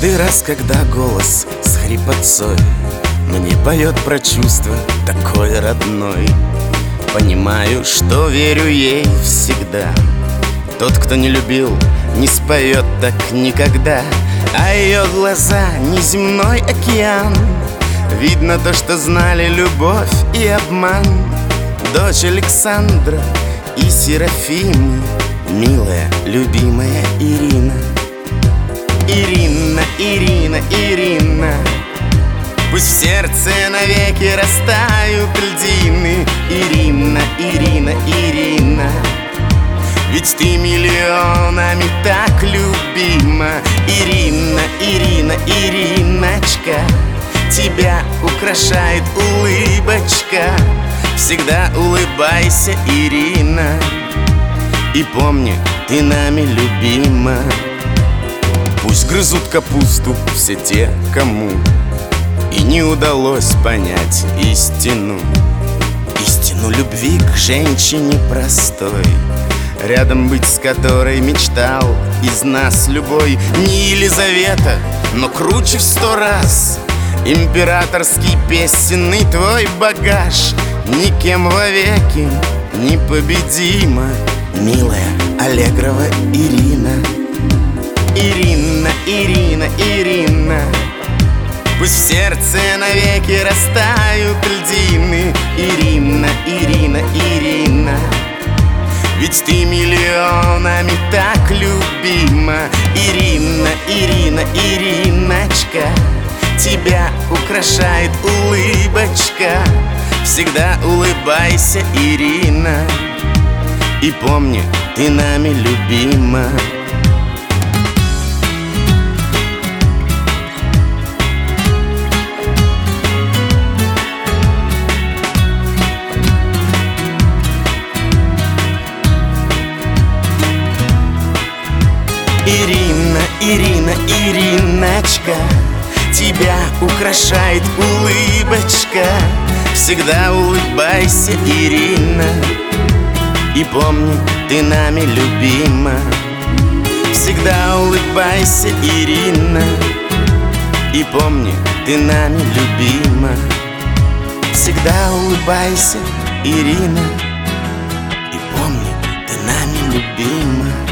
Каждый раз, когда голос с хрипотцой мне поет про чувство такой родной, понимаю, что верю ей всегда. Тот, кто не любил, не споет так никогда, а ее глаза — неземной океан. Видно то, что знали любовь и обман. Дочь Александра и Серафимы, милая, любимая Ирина. Ирина, Ирина, Ирина, пусть в сердце навеки растают льдины. Ирина, Ирина, Ирина, ведь ты миллионами так любима. Ирина, Ирина, Ириночка, тебя украшает улыбочка. Всегда улыбайся, Ирина, и помни, ты нами любима. Пусть грызут капусту все те, кому и не удалось понять истину. Истину любви к женщине простой, рядом быть с которой мечтал из нас любой. Не Елизавета, но круче в 100 раз. Императорский песенный твой багаж никем вовеки непобедима, милая Аллегрова Ирина. Ирина, Ирина, Ирина, пусть в сердце навеки растают льдины. Ирина, Ирина, Ирина, ведь ты миллионами так любима. Ирина, Ирина, Ириночка, тебя украшает улыбочка. Всегда улыбайся, Ирина, и помни, ты нами любима. Ирина, Ирина, Ириночка, тебя украшает улыбочка. Всегда улыбайся, Ирина, и помни, ты нами любима. Всегда улыбайся, Ирина, и помни, ты нами любима. Всегда улыбайся, Ирина, и помни, ты нами любима.